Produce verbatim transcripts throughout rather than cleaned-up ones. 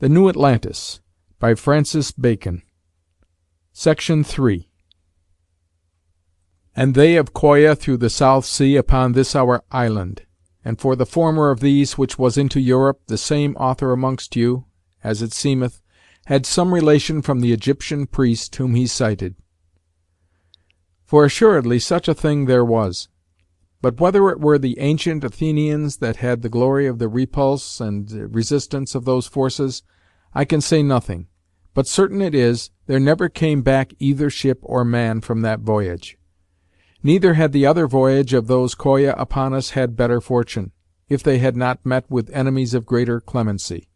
THE NEW ATLANTIS by Francis Bacon. Section three. And they of Coya through the South Sea upon this our island. And for the former of these, which was into Europe, the same author amongst you, as it seemeth, had some relation from the Egyptian priest whom he cited. For assuredly such a thing there was. But whether it were the ancient Athenians that had the glory of the repulse and resistance of those forces, I can say nothing, but certain it is, there never came back either ship or man from that voyage. Neither had the other voyage of those Coya upon us had better fortune, if they had not met with enemies of greater clemency.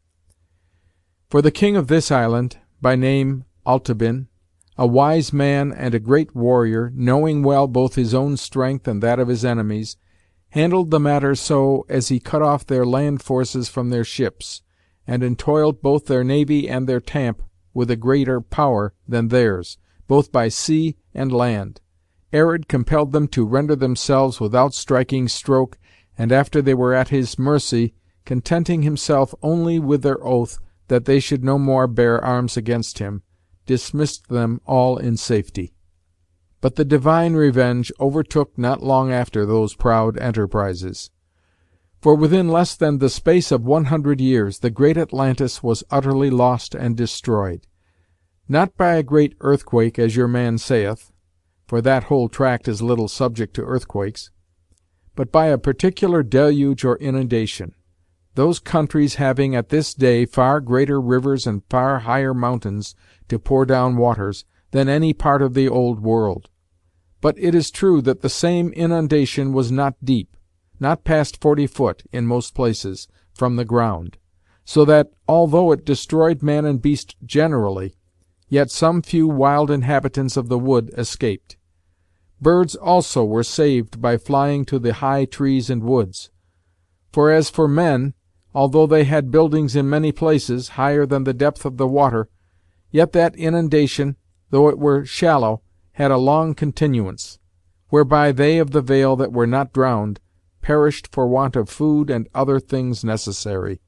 For the king of this island, by name Altabin, a wise man and a great warrior, knowing well both his own strength and that of his enemies, handled the matter so as he cut off their land forces from their ships, and entoiled both their navy and their tamp with a greater power than theirs, both by sea and land. Arid compelled them to render themselves without striking stroke, and after they were at his mercy, contenting himself only with their oath that they should no more bear arms against him, dismissed them all in safety. But the divine revenge overtook not long after those proud enterprises. For within less than the space of one hundred years, the great Atlantis was utterly lost and destroyed. Not by a great earthquake, as your man saith, for that whole tract is little subject to earthquakes, but by a particular deluge or inundation, those countries having at this day far greater rivers and far higher mountains to pour down waters than any part of the old world. But it is true that the same inundation was not deep, not past forty foot, in most places, from the ground, so that, although it destroyed man and beast generally, yet some few wild inhabitants of the wood escaped. Birds also were saved by flying to the high trees and woods. For as for men, although they had buildings in many places, higher than the depth of the water, yet that inundation, though it were shallow, had a long continuance, whereby they of the vale that were not drowned, perished for want of food and other things necessary.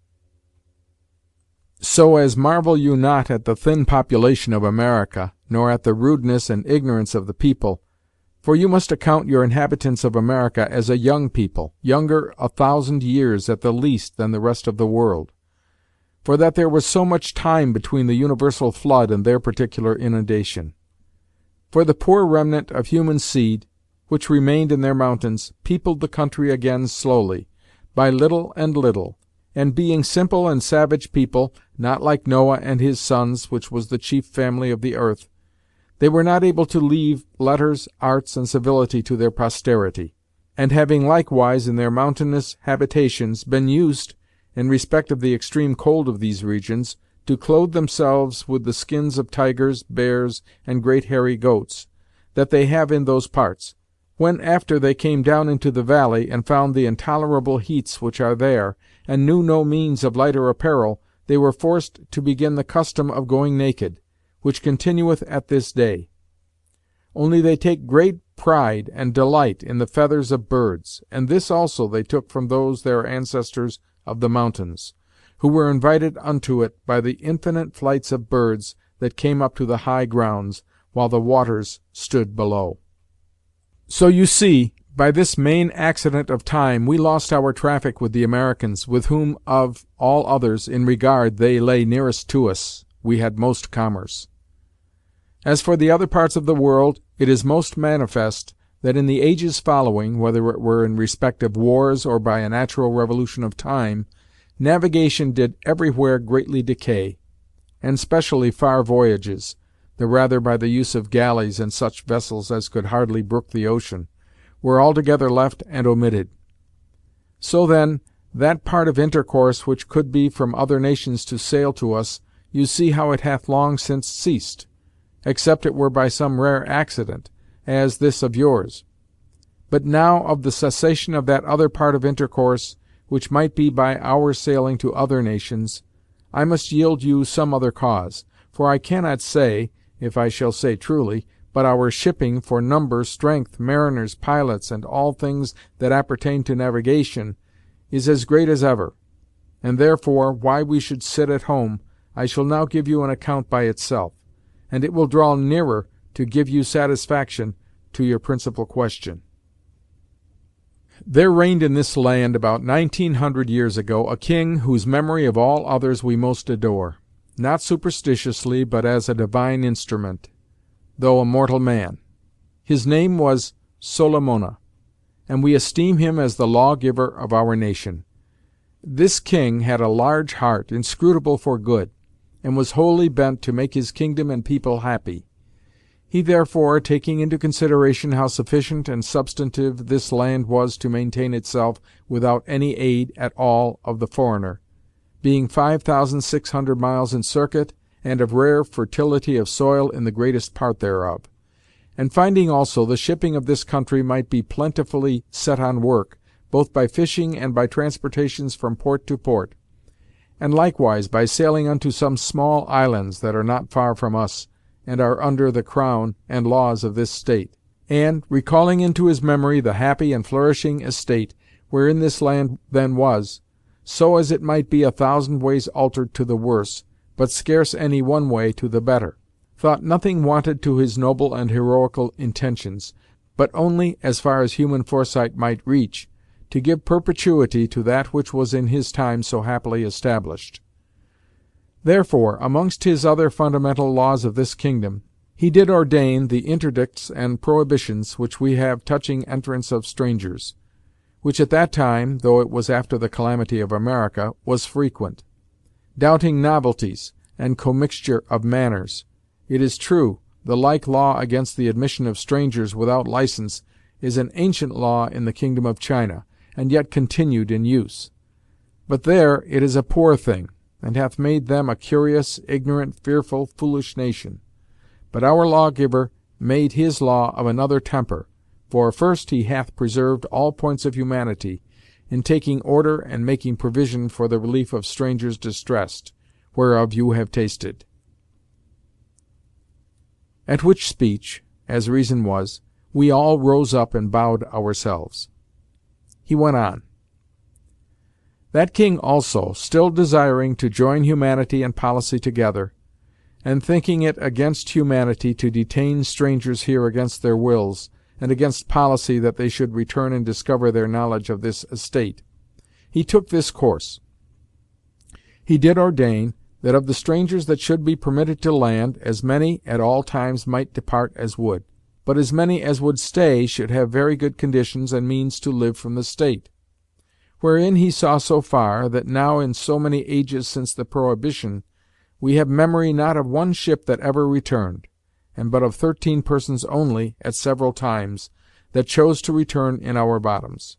So as marvel you not at the thin population of America, nor at the rudeness and ignorance of the people, for you must account your inhabitants of America as a young people, younger a thousand years at the least than the rest of the world, for that there was so much time between the universal flood and their particular inundation. For the poor remnant of human seed, which remained in their mountains, peopled the country again slowly, by little and little, and being simple and savage people, not like Noah and his sons, which was the chief family of the earth, they were not able to leave letters, arts, and civility to their posterity, and having likewise in their mountainous habitations been used, in respect of the extreme cold of these regions, to clothe themselves with the skins of tigers, bears, and great hairy goats, that they have in those parts, when after they came down into the valley, and found the intolerable heats which are there, and knew no means of lighter apparel, they were forced to begin the custom of going naked, which continueth at this day. Only they take great pride and delight in the feathers of birds, and this also they took from those their ancestors of the mountains, who were invited unto it by the infinite flights of birds that came up to the high grounds, while the waters stood below. So you see, by this main accident of time, we lost our traffic with the Americans, with whom of all others, in regard they lay nearest to us, we had most commerce. As for the other parts of the world, it is most manifest that in the ages following, whether it were in respect of wars or by a natural revolution of time, navigation did everywhere greatly decay, and specially far voyages, the rather by the use of galleys and such vessels as could hardly brook the ocean, were altogether left and omitted. So then, that part of intercourse which could be from other nations to sail to us, you see how it hath long since ceased, except it were by some rare accident, as this of yours. But now of the cessation of that other part of intercourse, which might be by our sailing to other nations, I must yield you some other cause, for I cannot say, if I shall say truly, but our shipping, for number, strength, mariners, pilots, and all things that appertain to navigation, is as great as ever. and therefore why we should sit at home, I shall now give you an account by itself, and it will draw nearer to give you satisfaction to your principal question. There reigned in this land, about nineteen hundred years ago, a king, whose memory of all others we most adore, not superstitiously, but as a divine instrument, though a mortal man. His name was Solamona, and we esteem him as the lawgiver of our nation. This king had a large heart, inscrutable for good, and was wholly bent to make his kingdom and people happy. He therefore, taking into consideration how sufficient and substantive this land was to maintain itself without any aid at all of the foreigner, being five thousand six hundred miles in circuit, and of rare fertility of soil in the greatest part thereof, and finding also the shipping of this country might be plentifully set on work, both by fishing and by transportations from port to port, and likewise by sailing unto some small islands that are not far from us, and are under the crown and laws of this state, and, recalling into his memory the happy and flourishing estate wherein this land then was, so as it might be a thousand ways altered to the worse, but scarce any one way to the better, thought nothing wanted to his noble and heroical intentions, but only, as far as human foresight might reach, to give perpetuity to that which was in his time so happily established. Therefore, amongst his other fundamental laws of this kingdom, he did ordain the interdicts and prohibitions which we have touching entrance of strangers, which at that time, though it was after the calamity of America, was frequent. Doubting novelties, and commixture of manners, it is true, the like law against the admission of strangers without license is an ancient law in the kingdom of China, and yet continued in use. But there it is a poor thing, and hath made them a curious, ignorant, fearful, foolish nation. But our lawgiver made his law of another temper, for first he hath preserved all points of humanity, in taking order and making provision for the relief of strangers distressed, whereof you have tasted. At which speech, as reason was, we all rose up and bowed ourselves. He went on. That king also, still desiring to join humanity and policy together, and thinking it against humanity to detain strangers here against their wills, and against policy that they should return and discover their knowledge of this estate, he took this course. He did ordain, that of the strangers that should be permitted to land, as many at all times might depart as would, but as many as would stay should have very good conditions and means to live from the state. Wherein he saw so far, that now in so many ages since the prohibition, we have memory not of one ship that ever returned, and but of thirteen persons only, at several times, that chose to return in our bottoms.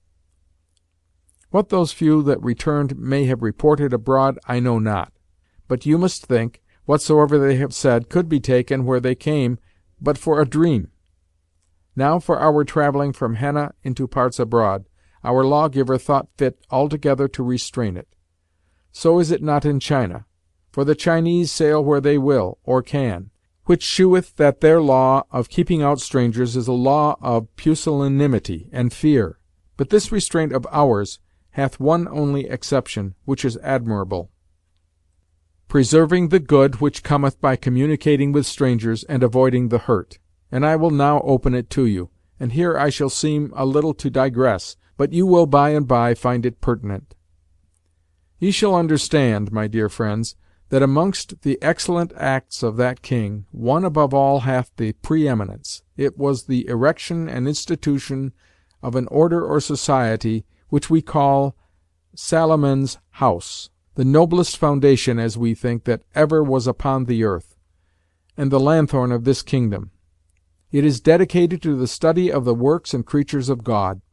What those few that returned may have reported abroad I know not, but you must think, whatsoever they have said could be taken where they came but for a dream. Now for our travelling from Henna into parts abroad, our lawgiver thought fit altogether to restrain it. So is it not in China, for the Chinese sail where they will, or can, which sheweth that their law of keeping out strangers is a law of pusillanimity and fear. But this restraint of ours hath one only exception, which is admirable, preserving the good which cometh by communicating with strangers, and avoiding the hurt. And I will now open it to you, and here I shall seem a little to digress, but you will by and by find it pertinent. Ye shall understand, my dear friends, that amongst the excellent acts of that king, one above all hath the preeminence. It was the erection and institution of an order or society, which we call Salomon's House, the noblest foundation, as we think, that ever was upon the earth, and the lanthorn of this kingdom. It is dedicated to the study of the works and creatures of God.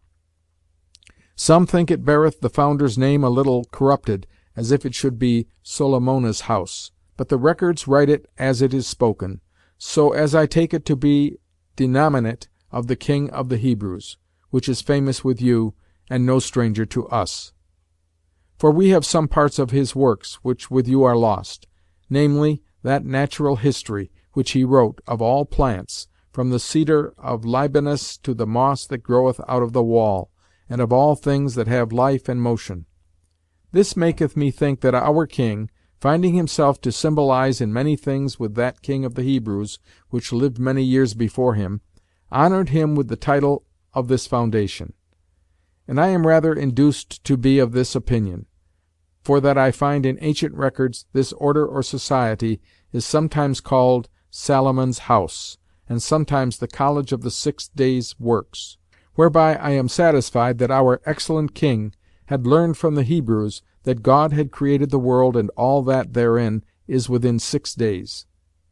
Some think it beareth the founder's name a little corrupted, as if it should be Solomona's house, but the records write it as it is spoken, so as I take it to be denominate of the King of the Hebrews, which is famous with you, and no stranger to us. For we have some parts of his works, which with you are lost, namely, that natural history, which he wrote, of all plants, from the cedar of Libanus to the moss that groweth out of the wall, and of all things that have life and motion. This maketh me think that our king, finding himself to symbolize in many things with that king of the Hebrews, which lived many years before him, honored him with the title of this foundation. And I am rather induced to be of this opinion, for that I find in ancient records this order or society is sometimes called Salomon's House, and sometimes the College of the Six Days' Works; whereby I am satisfied that our excellent king had learned from the Hebrews that God had created the world and all that therein is within six days;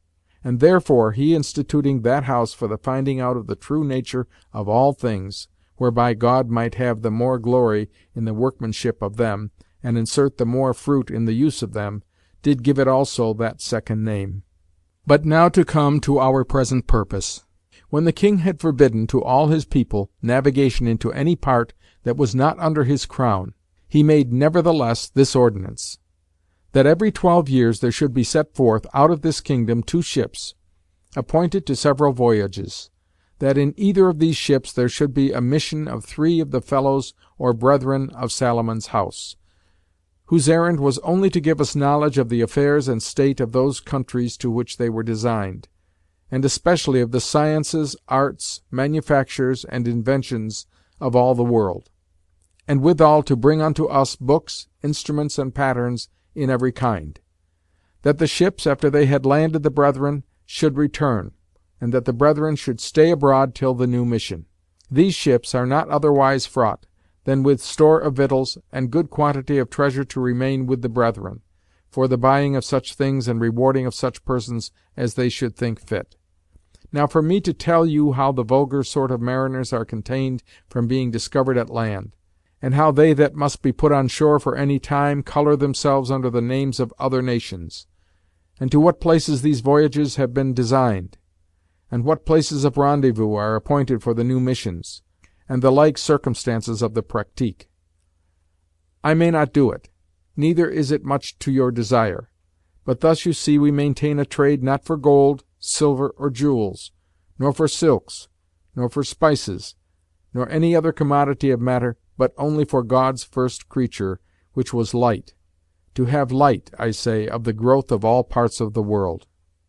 and therefore he instituting that house for the finding out of the true nature of all things, whereby God might have the more glory in the workmanship of them, and insert the more fruit in the use of them, did give it also that second name. But now to come to our present purpose. When the king had forbidden to all his people navigation into any part that was not under his crown, he made nevertheless this ordinance, that every twelve years there should be set forth out of this kingdom two ships, appointed to several voyages; that in either of these ships there should be a mission of three of the fellows or brethren of Salomon's House, whose errand was only to give us knowledge of the affairs and state of those countries to which they were designed, and especially of the sciences, arts, manufactures, and inventions of all the world; and withal to bring unto us books, instruments, and patterns in every kind; that the ships, after they had landed the brethren, should return, and that the brethren should stay abroad till the new mission. These ships are not otherwise fraught, than with store of victuals, and good quantity of treasure to remain with the brethren, for the buying of such things and rewarding of such persons as they should think fit. Now for me to tell you how the vulgar sort of mariners are contained from being discovered at land, and how they that must be put on shore for any time colour themselves under the names of other nations, and to what places these voyages have been designed, and what places of rendezvous are appointed for the new missions, and the like circumstances of the practique, I may not do it, neither is it much to your desire; but thus you see we maintain a trade not for gold, silver, or jewels, nor for silks, nor for spices, nor any other commodity of matter, but only for God's first creature, which was light, to have light, I say, of the growth of all parts of the world."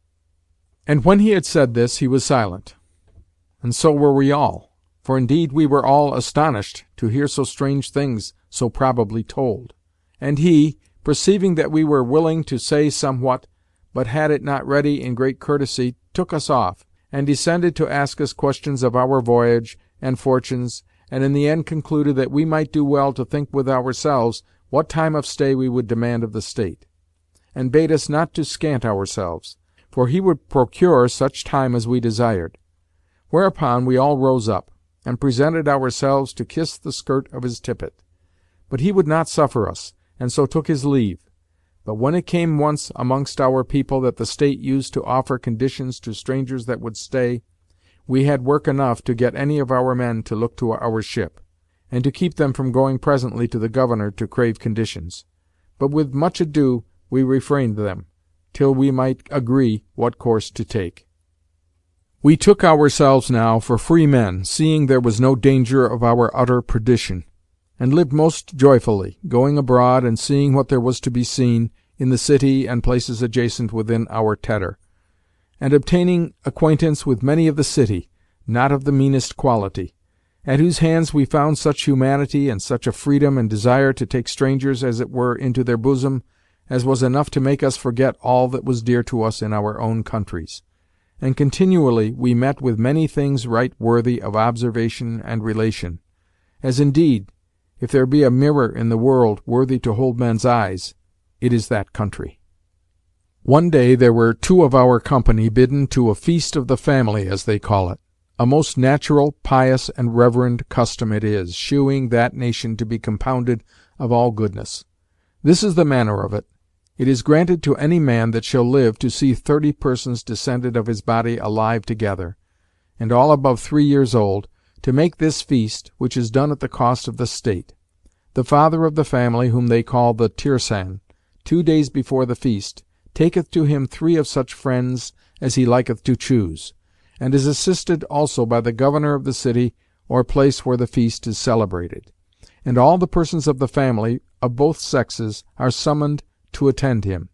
And when he had said this, he was silent, and so were we all; for indeed we were all astonished to hear so strange things so probably told. And he, perceiving that we were willing to say somewhat, but had it not ready in great courtesy, took us off, and descended to ask us questions of our voyage and fortunes, and in the end concluded that we might do well to think with ourselves what time of stay we would demand of the state, and bade us not to scant ourselves, for he would procure such time as we desired. Whereupon we all rose up, and presented ourselves to kiss the skirt of his tippet; but he would not suffer us, and so took his leave. But when it came once amongst our people that the state used to offer conditions to strangers that would stay, we had work enough to get any of our men to look to our ship, and to keep them from going presently to the governor to crave conditions; but with much ado we refrained them, till we might agree what course to take. We took ourselves now for free men, seeing there was no danger of our utter perdition, and lived most joyfully, going abroad and seeing what there was to be seen, in the city and places adjacent within our teder, and obtaining acquaintance with many of the city, not of the meanest quality, at whose hands we found such humanity, and such a freedom and desire to take strangers as it were into their bosom, as was enough to make us forget all that was dear to us in our own countries. And continually we met with many things right worthy of observation and relation; as indeed, if there be a mirror in the world worthy to hold men's eyes, it is that country. One day there were two of our company bidden to a feast of the family, as they call it. A most natural, pious, and reverend custom it is, shewing that nation to be compounded of all goodness. This is the manner of it. It is granted to any man that shall live to see thirty persons descended of his body alive together, and all above three years old, to make this feast, which is done at the cost of the state. The father of the family, whom they call the Tirsan, two days before the feast, taketh to him three of such friends as he liketh to choose, and is assisted also by the governor of the city or place where the feast is celebrated; and all the persons of the family of both sexes are summoned to attend him.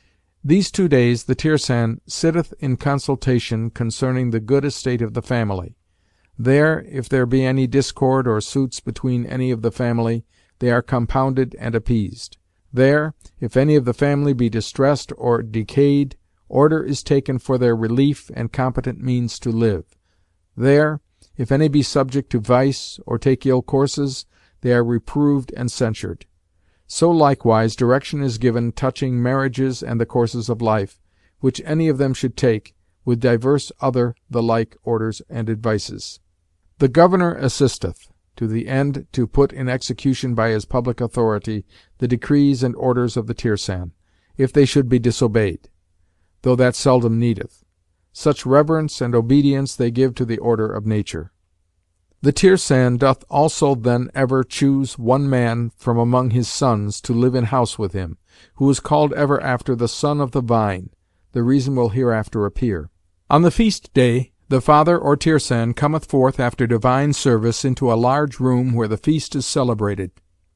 These two days the Tirsan sitteth in consultation concerning the good estate of the family. There, if there be any discord or suits between any of the family, they are compounded and appeased. There, if any of the family be distressed or decayed, order is taken for their relief and competent means to live. There, if any be subject to vice, or take ill courses, they are reproved and censured. So likewise direction is given touching marriages and the courses of life, which any of them should take, with divers other the like orders and advices. The governor assisteth, to the end to put in execution by his public authority the decrees and orders of the Tirsan, if they should be disobeyed, though that seldom needeth. Such reverence and obedience they give to the order of nature. The Tirsan doth also then ever choose one man from among his sons to live in house with him, who is called ever after the Son of the Vine. The reason will hereafter appear. On the feast day the father or Tirsan cometh forth after divine service into a large room where the feast is celebrated,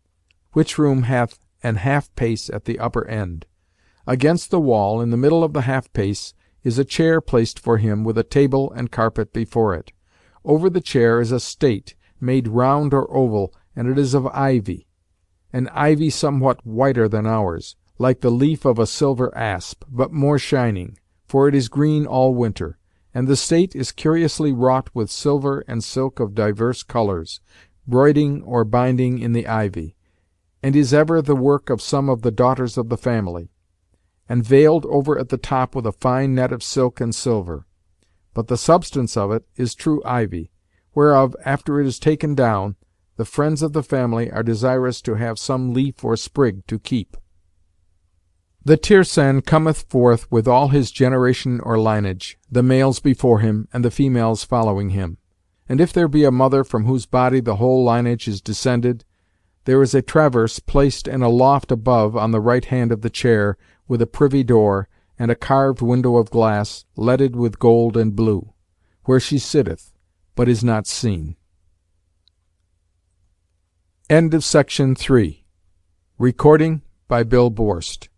which room hath an half pace at the upper end. Against the wall, in the middle of the half pace, is a chair placed for him, with a table and carpet before it. Over the chair is a state, made round or oval, and it is of ivy, an ivy somewhat whiter than ours, like the leaf of a silver asp, but more shining, for it is green all winter. And the state is curiously wrought with silver and silk of divers colours, broiding or binding in the ivy, and is ever the work of some of the daughters of the family, and veiled over at the top with a fine net of silk and silver. But the substance of it is true ivy, whereof, after it is taken down, the friends of the family are desirous to have some leaf or sprig to keep. The Tirsan cometh forth with all his generation or lineage, the males before him, and the females following him. And if there be a mother from whose body the whole lineage is descended, there is a traverse placed in a loft above on the right hand of the chair, with a privy door, and a carved window of glass, leaded with gold and blue, where she sitteth, but is not seen. End of Section three. Recording by Bill Borst.